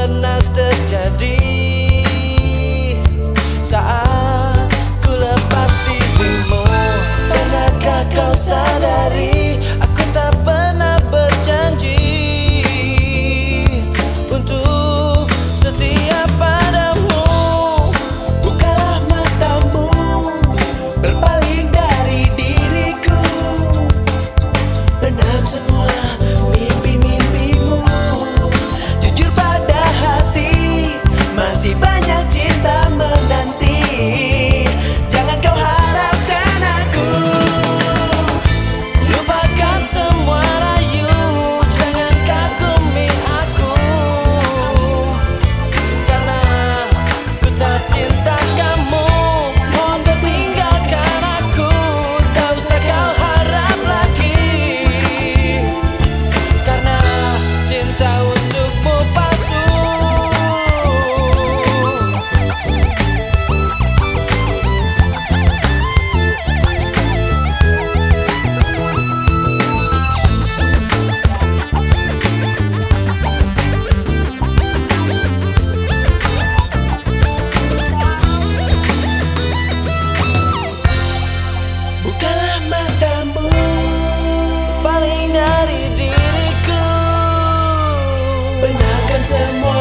pernah terjadi saat ku lepas dirimu. Pernahkah kau sadari aku tak pernah berjanji untuk setia padamu. Bukalah matamu, berpaling dari diriku, benam semua mimpi-mimpimu. Jujur pada hati, masih banyak cinta menanti. Jangan kau harapkan aku lupakan semua rayu. Jangan kagumi aku, karena ku tak cinta kamu. Mohon kau tinggalkan aku, tak usah kau harap lagi, karena cinta untukmu palsu. Bukalah matamu, paling dari diriku, benarkan semua